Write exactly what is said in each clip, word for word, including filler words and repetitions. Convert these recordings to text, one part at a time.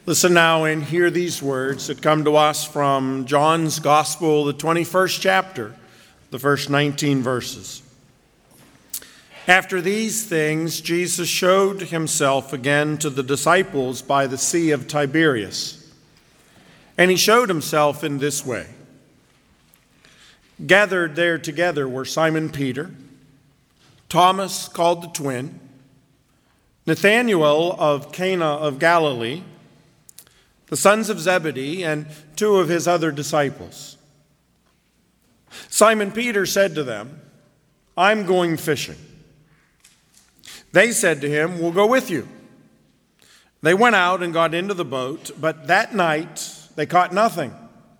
Listen now and hear these words that come to us from John's Gospel, the twenty-first chapter, the first nineteen verses. After these things, Jesus showed himself again to the disciples by the Sea of Tiberias. And he showed himself in this way. Gathered there together were Simon Peter, Thomas called the twin, Nathanael of Cana of Galilee, the sons of Zebedee, and two of his other disciples. Simon Peter said to them, "I'm going fishing." They said to him, "We'll go with you." They went out and got into the boat, but that night they caught nothing.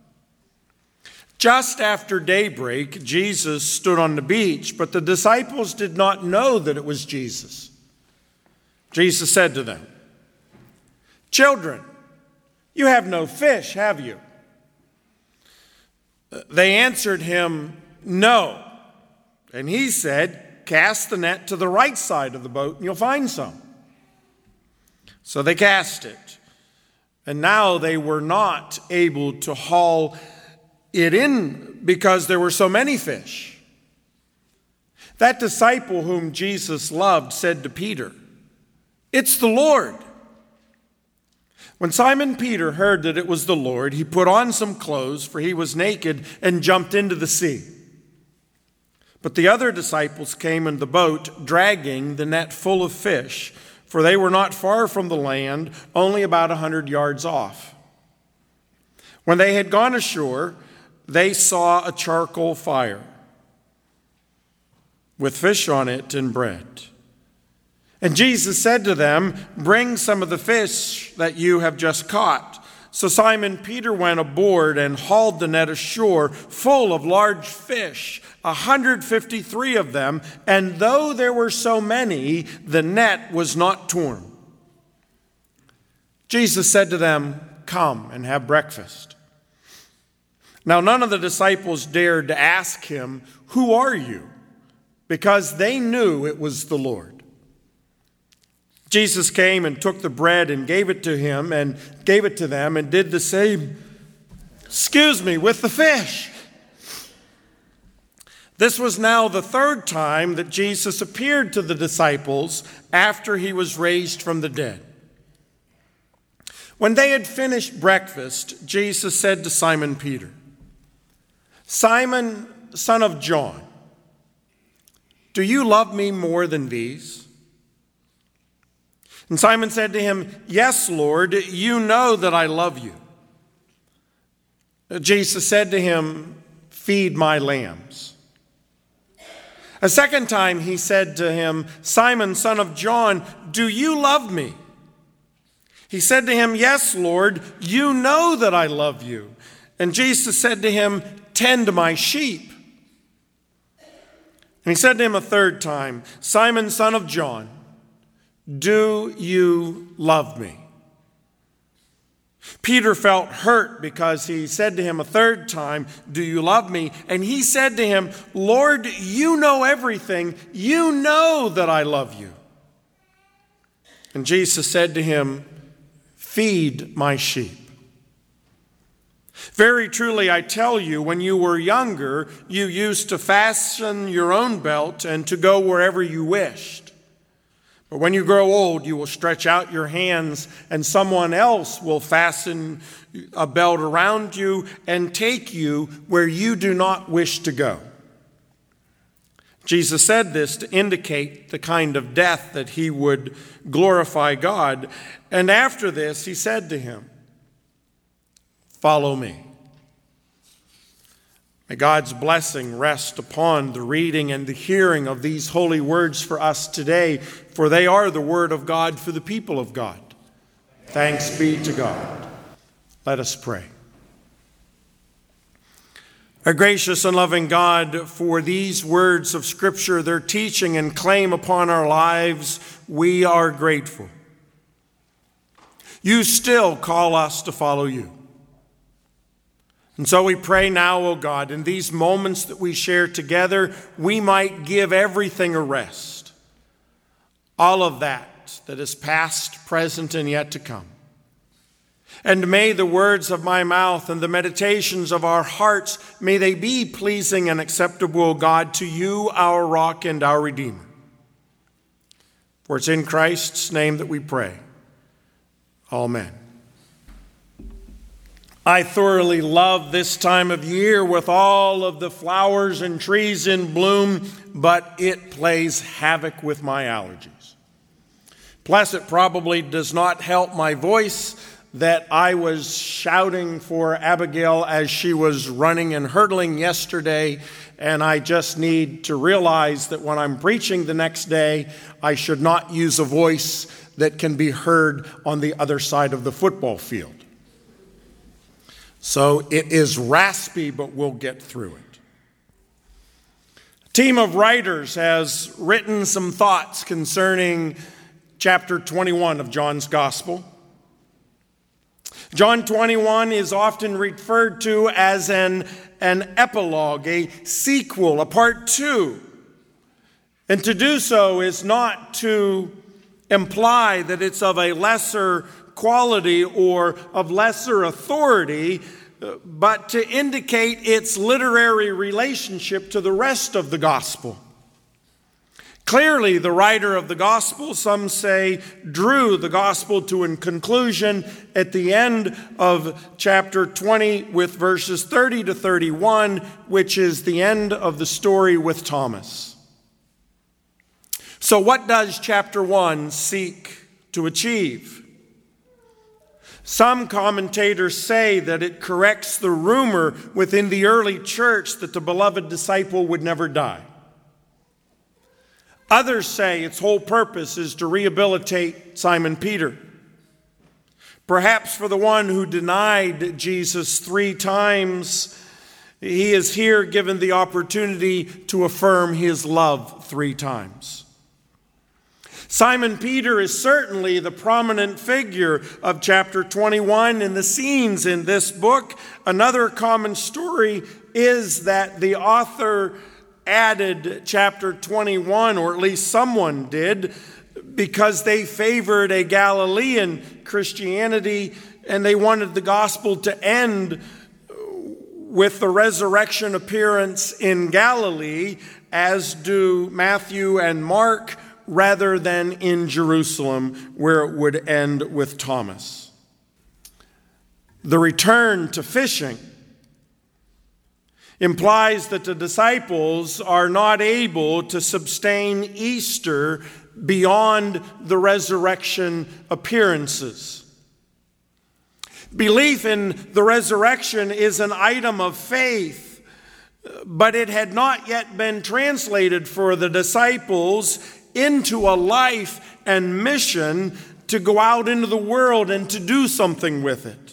Just after daybreak, Jesus stood on the beach, but the disciples did not know that it was Jesus. Jesus said to them, "Children, you have no fish, have you?" They answered him, "No." And he said, "Cast the net to the right side of the boat and you'll find some." So they cast it. And now they were not able to haul it in because there were so many fish. That disciple whom Jesus loved said to Peter, "It's the Lord." When Simon Peter heard that it was the Lord, he put on some clothes, for he was naked, and jumped into the sea. But the other disciples came in the boat, dragging the net full of fish, for they were not far from the land, only about a hundred yards off. When they had gone ashore, they saw a charcoal fire with fish on it and bread. And Jesus said to them, "Bring some of the fish that you have just caught." So Simon Peter went aboard and hauled the net ashore full of large fish, one hundred fifty-three of them, and though there were so many, the net was not torn. Jesus said to them, "Come and have breakfast." Now none of the disciples dared to ask him, "Who are you?" because they knew it was the Lord. Jesus came and took the bread and gave it to him and gave it to them and did the same, excuse me, with the fish. This was now the third time that Jesus appeared to the disciples after he was raised from the dead. When they had finished breakfast, Jesus said to Simon Peter, "Simon, son of John, do you love me more than these?" And Simon said to him, "Yes, Lord, you know that I love you." Jesus said to him, "Feed my lambs." A second time he said to him, "Simon, son of John, do you love me?" He said to him, "Yes, Lord, you know that I love you." And Jesus said to him, "Tend my sheep." And he said to him a third time, "Simon, son of John, do you love me?" Peter felt hurt because he said to him a third time, "Do you love me?" And he said to him, "Lord, you know everything. You know that I love you." And Jesus said to him, "Feed my sheep. Very truly, I tell you, when you were younger, you used to fasten your own belt and to go wherever you wished. But when you grow old, you will stretch out your hands, and someone else will fasten a belt around you and take you where you do not wish to go." Jesus said this to indicate the kind of death that he would glorify God. And after this, he said to him, "Follow me." May God's blessing rest upon the reading and the hearing of these holy words for us today, for they are the word of God for the people of God. Thanks be to God. Let us pray. Our gracious and loving God, for these words of Scripture, their teaching and claim upon our lives, we are grateful. You still call us to follow you. And so we pray now, O God, in these moments that we share together, we might give everything a rest. All of that that is past, present, and yet to come. And may the words of my mouth and the meditations of our hearts, may they be pleasing and acceptable, O God, to you, our rock and our Redeemer. For it's in Christ's name that we pray. Amen. I thoroughly love this time of year with all of the flowers and trees in bloom, but it plays havoc with my allergies. Plus, it probably does not help my voice that I was shouting for Abigail as she was running and hurdling yesterday, and I just need to realize that when I'm preaching the next day, I should not use a voice that can be heard on the other side of the football field. So it is raspy, but we'll get through it. A team of writers has written some thoughts concerning chapter twenty-one of John's Gospel. John twenty-one is often referred to as an, an epilogue, a sequel, a part two. And to do so is not to imply that it's of a lesser quality or of lesser authority, but to indicate its literary relationship to the rest of the gospel. Clearly, the writer of the gospel, some say, drew the gospel to a conclusion at the end of chapter twenty with verses thirty to thirty-one, which is the end of the story with Thomas. So what does chapter one seek to achieve? Some commentators say that it corrects the rumor within the early church that the beloved disciple would never die. Others say its whole purpose is to rehabilitate Simon Peter. Perhaps for the one who denied Jesus three times, he is here given the opportunity to affirm his love three times. Simon Peter is certainly the prominent figure of chapter twenty-one in the scenes in this book. Another common story is that the author added chapter twenty-one, or at least someone did, because they favored a Galilean Christianity and they wanted the gospel to end with the resurrection appearance in Galilee, as do Matthew and Mark, rather than in Jerusalem, where it would end with Thomas. The return to fishing implies that the disciples are not able to sustain Easter beyond the resurrection appearances. Belief in the resurrection is an item of faith, but it had not yet been translated for the disciples into a life and mission to go out into the world and to do something with it.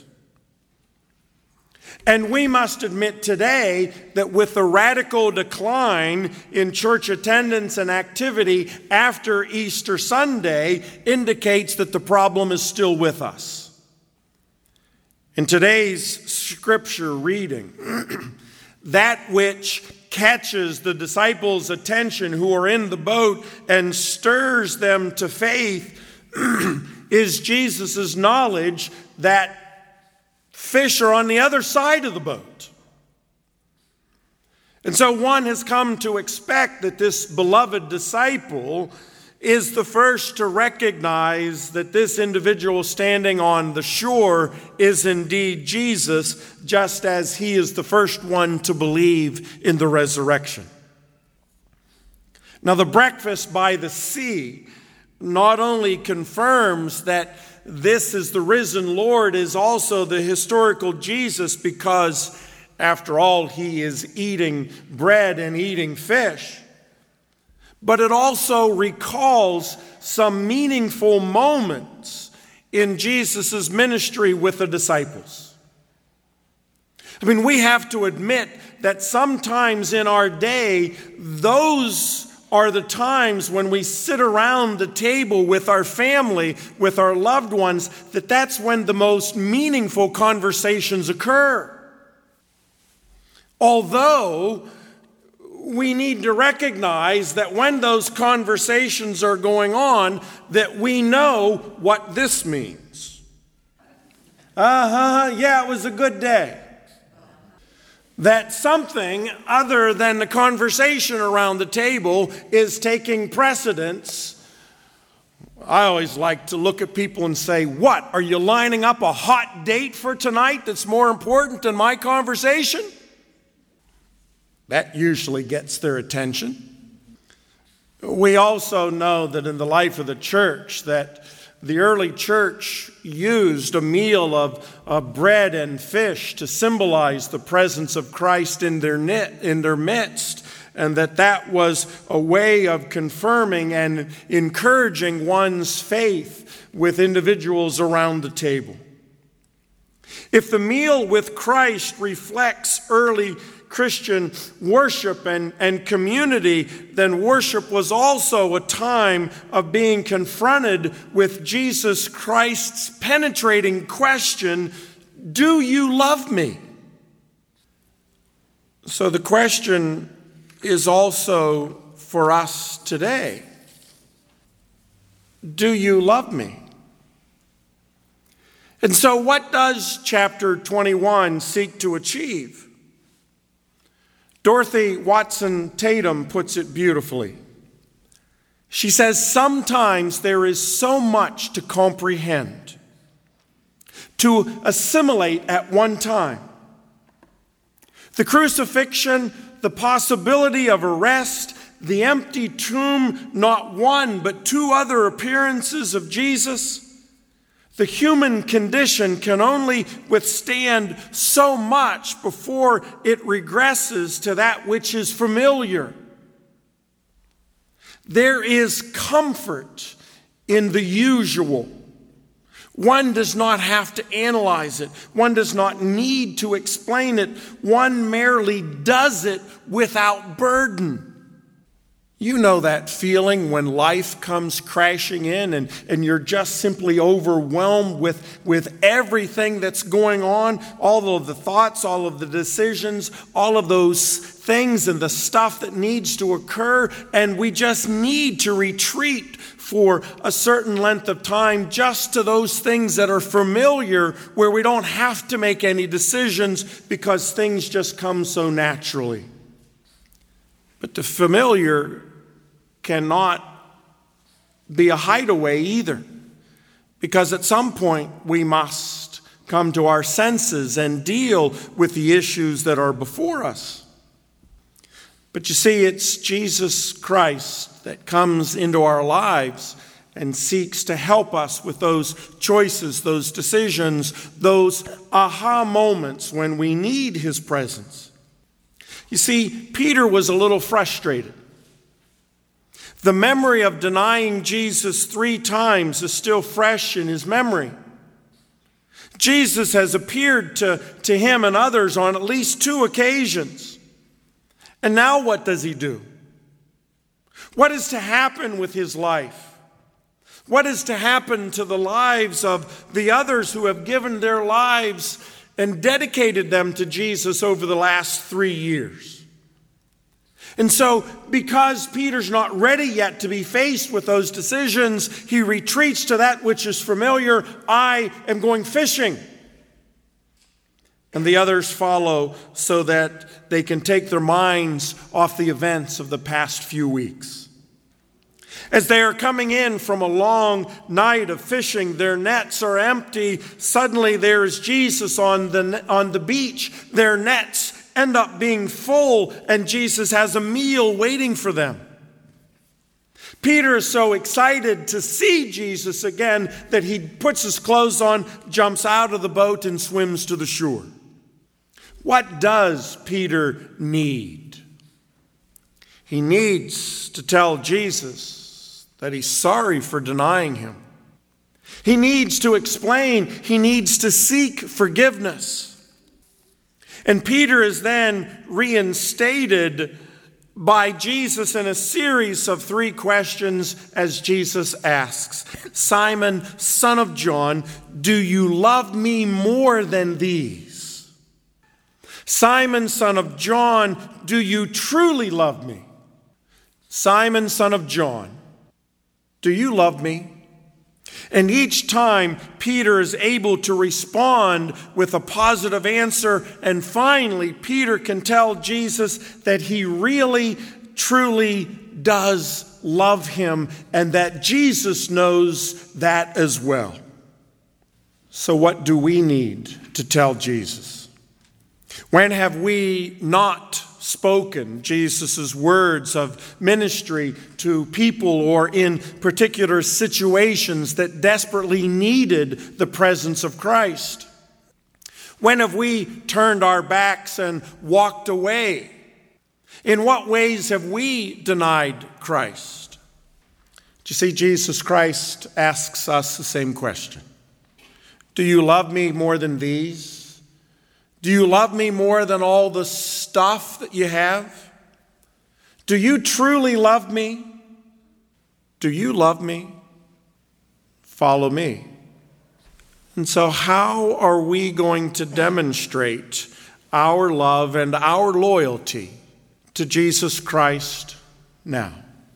And we must admit today that with the radical decline in church attendance and activity after Easter Sunday indicates that the problem is still with us. In today's scripture reading, that which catches the disciples' attention who are in the boat and stirs them to faith is Jesus' knowledge that fish are on the other side of the boat. And so one has come to expect that this beloved disciple is the first to recognize that this individual standing on the shore is indeed Jesus, just as he is the first one to believe in the resurrection. Now, the breakfast by the sea not only confirms that this is the risen Lord, is also the historical Jesus, because after all, he is eating bread and eating fish. But it also recalls some meaningful moments in Jesus' ministry with the disciples. I mean, we have to admit that sometimes in our day, those are the times when we sit around the table with our family, with our loved ones, that that's when the most meaningful conversations occur. Although we need to recognize that when those conversations are going on, that we know what this means. Uh-huh, yeah, it was a good day. That something other than the conversation around the table is taking precedence. I always like to look at people and say, what, are you lining up a hot date for tonight that's more important than my conversation? That usually gets their attention. We also know that in the life of the church, that the early church used a meal of, of bread and fish to symbolize the presence of Christ in their, in their midst, and that that was a way of confirming and encouraging one's faith with individuals around the table. If the meal with Christ reflects early Christian worship and, and community, then worship was also a time of being confronted with Jesus Christ's penetrating question, do you love me? So the question is also for us today. Do you love me? And so what does chapter twenty-one seek to achieve? Dorothy Watson Tatum puts it beautifully. She says, sometimes there is so much to comprehend, to assimilate at one time. The crucifixion, the possibility of arrest, the empty tomb, not one but two other appearances of Jesus. The human condition can only withstand so much before it regresses to that which is familiar. There is comfort in the usual. One does not have to analyze it. One does not need to explain it. One merely does it without burden. You know that feeling when life comes crashing in and, and you're just simply overwhelmed with, with everything that's going on, all of the thoughts, all of the decisions, all of those things and the stuff that needs to occur, and we just need to retreat for a certain length of time just to those things that are familiar, where we don't have to make any decisions because things just come so naturally. But the familiar cannot be a hideaway either, because at some point we must come to our senses and deal with the issues that are before us. But you see, it's Jesus Christ that comes into our lives and seeks to help us with those choices, those decisions, those aha moments when we need his presence. You see, Peter was a little frustrated. The memory of denying Jesus three times is still fresh in his memory. Jesus has appeared to, to him and others on at least two occasions. And now what does he do? What is to happen with his life? What is to happen to the lives of the others who have given their lives and dedicated them to Jesus over the last three years? And so, because Peter's not ready yet to be faced with those decisions, he retreats to that which is familiar. I am going fishing. And the others follow so that they can take their minds off the events of the past few weeks. As they are coming in from a long night of fishing, their nets are empty. Suddenly there is Jesus on the, on the beach. Their nets end up being full, and Jesus has a meal waiting for them. Peter is so excited to see Jesus again that he puts his clothes on, jumps out of the boat, and swims to the shore. What does Peter need? He needs to tell Jesus that he's sorry for denying him. He needs to explain. He needs to seek forgiveness. And Peter is then reinstated by Jesus in a series of three questions as Jesus asks, Simon, son of John, do you love me more than these? Simon, son of John, do you truly love me? Simon, son of John, do you love me? And each time, Peter is able to respond with a positive answer. And finally, Peter can tell Jesus that he really, truly does love him, and that Jesus knows that as well. So what do we need to tell Jesus? When have we not spoken Jesus' words of ministry to people or in particular situations that desperately needed the presence of Christ? When have we turned our backs and walked away? In what ways have we denied Christ? Do you see, Jesus Christ asks us the same question. Do you love me more than these? Do you love me more than all the stuff that you have? Do you truly love me? Do you love me? Follow me. And so how are we going to demonstrate our love and our loyalty to Jesus Christ now?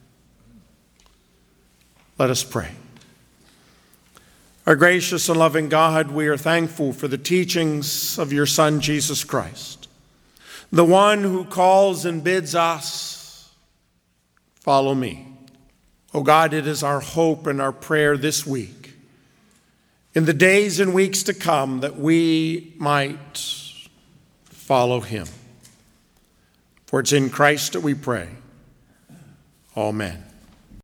Let us pray. Our gracious and loving God, we are thankful for the teachings of your Son, Jesus Christ, the one who calls and bids us, follow me. Oh God, it is our hope and our prayer this week, in the days and weeks to come, that we might follow him. For it's in Christ that we pray. Amen.